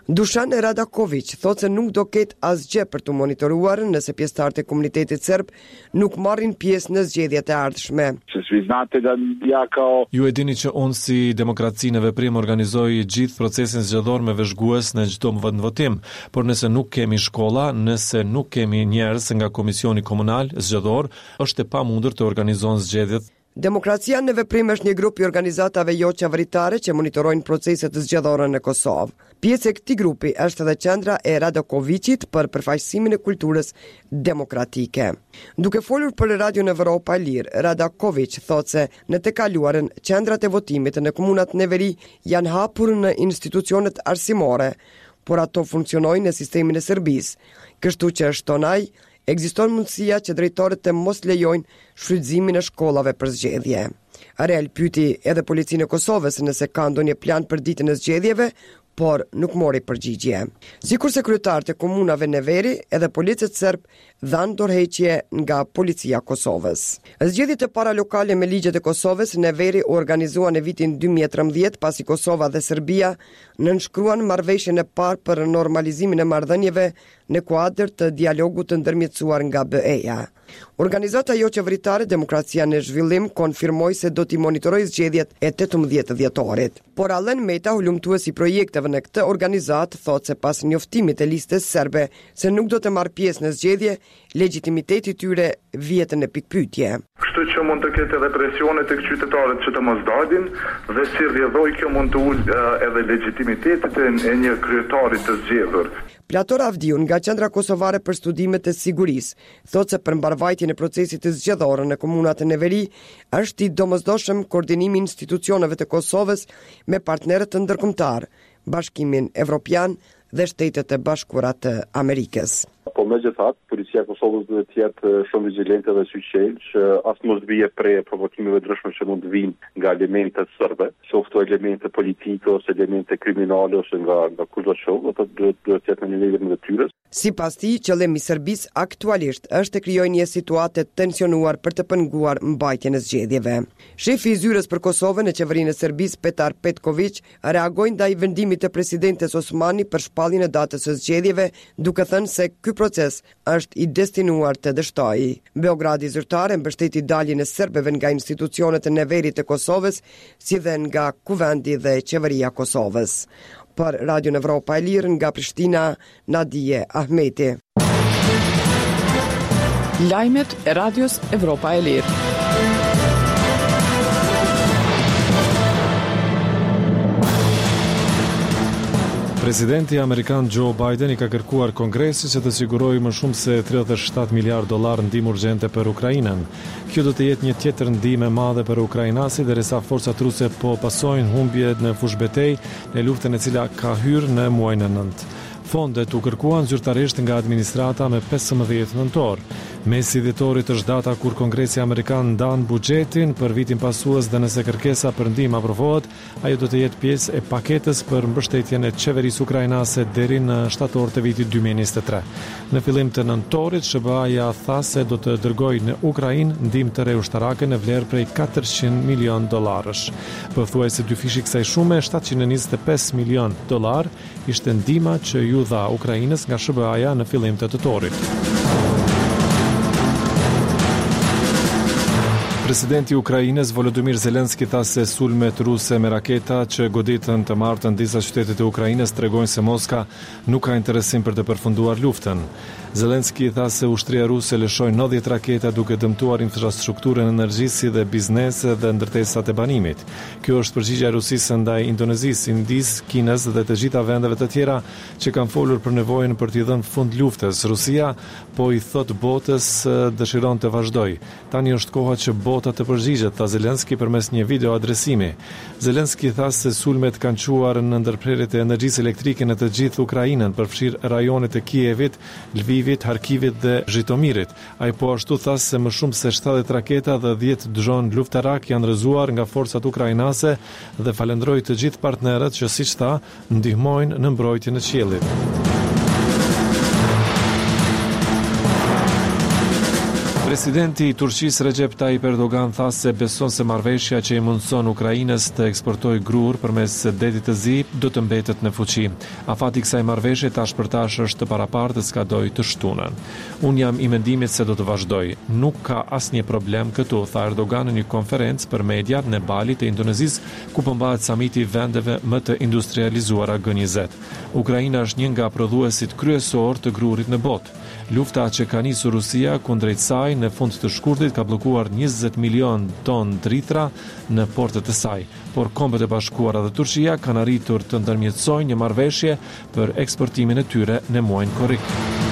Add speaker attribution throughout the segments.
Speaker 1: Dušan Radaković thotë se nuk do ketë asgjë për të monitoruar nëse pjesëtarët e komunitetit serb nuk marrin pjesë në zgjedhjet e ardhshme.
Speaker 2: Ju e dini që unë si Demokraci në Veprim organizoj gjithë procesin zgjedhor me vëzhgues në çdo votim, por nëse nuk kemi shkolla, nëse nuk kemi njerëz nga Komisioni Komunal zgjedhor, është e pamundur të organizohen zgjedhjet.
Speaker 1: Demokracia në Veprim është një grup i organizatave jo qeveritare që monitorojnë proceset zgjedhore në Kosovë. Pjesë e këtij grupi është edhe qendra e Radakovićit për përfaqësimin e kulturës demokratike. Duke folur për Radion Evropa e Lirë, Radaković thotë se në të kaluarën qendrat e votimit në komunat Neveri janë hapur në institucionet arsimore, por ato funksionojnë në sistemin e Serbisë, kështu që shton ai, ekziston mundësia që drejtorët të mos lejojnë shfrytëzimin e shkollave për zgjedhje. Arel pyeti edhe policinë e Kosovës nëse ka ndonjë plan për ditën e zgjedhjeve, por nuk mori përgjigje. Sikurse kryetarët e komunave Neveri, edhe policët serb dhanë dorëheqje nga policia e Kosovës. Zgjedhjet e para lokale me ligjet e Kosovës, Neveri u organizuan në vitin 2013 pasi Kosova dhe Serbia nënshkruan marrëveshjen e parë për normalizimin e marrëdhënieve në kuadër të dialogut të ndërmjetësuar nga BE-ja. Organizata jo qeveritare Demokracia në Zhvillim konfirmoi se do t'i monitorojë zgjedhjet e 18 dhjetorit. Por Allen Meta, hulumtuesi i projekteve në këtë organizatë, thotë se pas njoftimit e listës serbe se nuk do të marrë pjesë në zgjedhje, legitimiteti i tyre vihet në pikpyetje.
Speaker 3: Kështu që mund të ketë edhe presione tek qytetarët që të mos dalin dhe si rrjedhoj kjo mund të ulë edhe legitimitetit e një kryetari të zgjedhur.
Speaker 1: Plator Avdiu nga Qendra Kosovare për Studimet e Sigurisë thotë se për mbarvajtjen e procesit të zgjedhor në komunat e Neveri është i domosdoshëm koordinimi i institucioneve të Kosovës me partnerët të ndërkombëtar, Bashkimin Evropian dhe Shtetet e Bashkuara të Amerikës.
Speaker 4: Po megjithatë, policia e Kosovës duhet të jetë shumë vigjilente dhe syqel që as mos vije prej provokimeve ndryshme që mund të vinë nga elementet serbe, qoftë elemente politike ose elemente kriminale ose nga kushdo qoftë, ato duhet të jetë në nivelin e detyrës.
Speaker 1: Sipas tij, qëllimi i Serbisë aktualisht është të krijojë një situatë të tensionuar për të penguar mbajtjen e zgjedhjeve. Shefi i zyrës për Kosovën në qeverinë e Serbisë, Petar Petković, reagoi ndaj vendimit të presidentes Osmani për shpalljen e datës së zgjedhjeve, duke thënë se ky proces është i destinuar të dështojë. Beogradi zyrtare mbështeti daljen e serbëve nga institucionet e Neverit të Kosovës, si dhe nga kuvendi dhe qeveria e Kosovës. Për Radion Evropa e Lirë nga Prishtina, Nadije Ahmeti.
Speaker 5: Lajmet e Radios Evropa e Lirë.
Speaker 2: Presidenti Amerikan Joe Biden i ka kërkuar Kongresit që të sigurojë më shumë se $37 miliardë ndihmë urgjente për Ukrainën. Kjo do të jetë një tjetër ndihmë e madhe për ukrainasit derisa forcat ruse po pasojnë humbje në fushbetej në luftën e cila ka hyrë në muajin e nëntë. Fondet u kërkuan zyrtarisht nga administrata me 15 nëntor. Mesi dhjetorit është data kur Kongresi Amerikan ndan buxhetin për vitin pasues dhe nëse kërkesa për ndihmë aprovohet, ajo do të jetë pjesë e paketës për mbështetjen e qeverisë ukrainase deri në shtator të vitit 2023. Në fillim të nëntorit, SBA-ja tha se do të dërgojë në Ukrainë ndihmë të re ushtarake në vlerë prej $400 milion. Pothuajse dyfishi kësaj sume, $725 milion, ishte ndihma që ju dha Ukrainës nga SBA-ja në fillim të tëtorit. Presidenti i Ukrainës Volodymyr Zelenski tha se sulmet ruse me raketa që goditën të martën disa qytete të Ukrainës tregojnë se Moska nuk ka interesim për të përfunduar luftën. Zelenski tha se ushtria ruse lëshoi 90 raketa duke dëmtuar infrastrukturën energjisë dhe biznese dhe ndërtesat e banimit. Kjo është përgjigjja e Rusisë ndaj Indonezisë, Indisë, Kinës dhe të gjitha vendeve të tjera që kanë folur për nevojën për t'i dhënë fund luftës. Rusia po i thot botës dëshiron të vazhdojë. Tani është koha që bota të përgjigjet, tha Zelenski përmes një video adresimi. Zelenski tha se sulmet kanë quar në ndërprerjet e energjisë elektrike në të gjithë Ukrainën, përfshirë rajonet e Kievit, Lvivit, Harkivit dhe Zhitomirit. Ai po ashtu tha se më shumë se 70 raketa dhe 10 dron luftarak janë rëzuar nga forcat ukrainase dhe falendroi të gjithë partnerët që, siç tha, ndihmojnë në mbrojtjen e qiellit. Presidenti i Turqisë Recep Tayyip Erdogan tha se beson se marrëveshja që i mundson Ukrainës të eksportojë grur përmes detit të zi do të mbetet në fuqi. Afati i kësaj marrëveshje tash për tash është parapartë se skadoi të shtunën. Unë jam i mendimit se do të vazhdoj. Nuk ka asnjë problem këtu, tha Erdogan në një konferencë për media në Bali të Indonezisë, ku përmbahet samiti i vendeve më të industrializuara G20. Ukraina është një nga prodhuesit kryesor të grurit në botë. Lufta që ka nisur Rusia kundrejt saj në fund të shkurtit ka bllokuar 20 milion ton dritra në portet e saj, por Kombet e Bashkuara dhe Turqia kanë arritur të ndërmjetësojnë një marrëveshje për eksportimin e tyre në muajin korrik.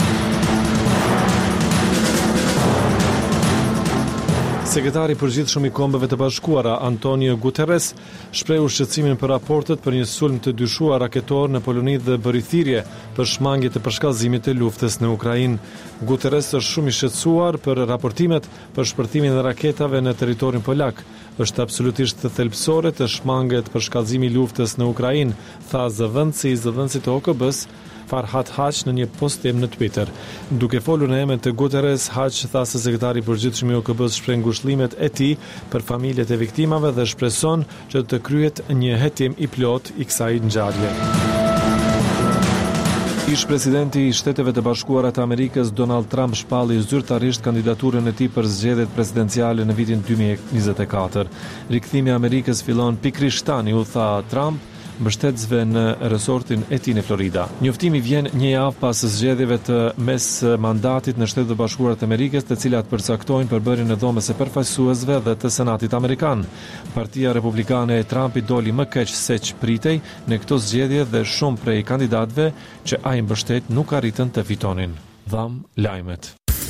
Speaker 2: Sekretari i përgjithshëm i Kombeve të Bashkuara, Antonio Guterres, shprehu shqetësimin për raportet për një sulm të dyshuar raketor në Poloni dhe bëri thirrje për shmangje të përshkallëzimit të luftës në Ukrainë. Guterres është shumë i shqetësuar për raportimet për shpërthimin e raketave në territorin polak. Është absolutisht thelbësore të shmanget përshkallëzimi i luftës në Ukrainë, tha zëvendësi të OKB-s Farhat Haq në një postim në Twitter. Duke folur në emër të Guterres, Haq tha se sekretari i përgjithshëm i OKB-s shpreh ngushëllimet e tij për familjet e viktimave dhe shpreson që të kryhet një hetim i plot i kësaj ngjarje. Ish-presidenti i Shteteve të Bashkuara të Amerikës Donald Trump shpalli zyrtarisht kandidaturën e tij për zgjedhjet presidenciale në vitin 2024. Rikthimi i Amerikës fillon pikërisht tani, u tha Trump mbështetësve në resortin e tij në Florida. Njoftimi vjen një javë pas zgjedhjeve të mes mandatit në Shtetet e Bashkuara të Amerikës, të cilat përcaktojnë përbërjen e dhomës së përfaqësuesve dhe të Senatit amerikan. Partia Republikane e Trumpit doli më keq se ç'pritej në këto zgjedhje dhe shumë prej kandidatëve që ai mbështet nuk arritën të fitonin. Dham lajmet.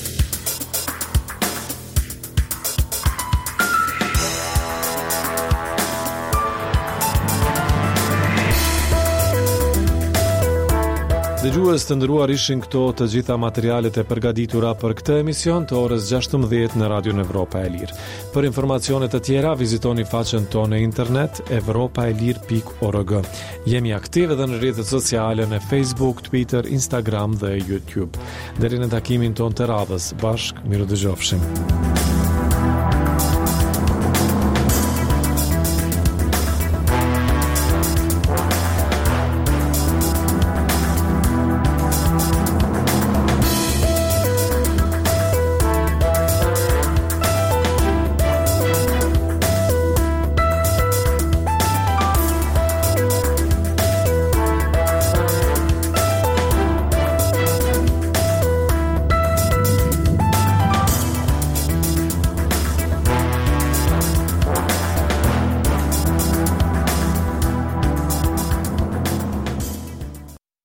Speaker 2: Dëgjues të nderuar, ishin këto të gjitha materialet e përgatitura për këtë emision të orës 16 në Radion Evropa e Lirë. Për informacione të tjera, vizitoni faqen tonë në internet evropaelir.org. Jemi aktive edhe në rrjetet sociale në Facebook, Twitter, Instagram dhe YouTube. Deri në takimin tonë të radhës, bashkë miru dëgjofshim.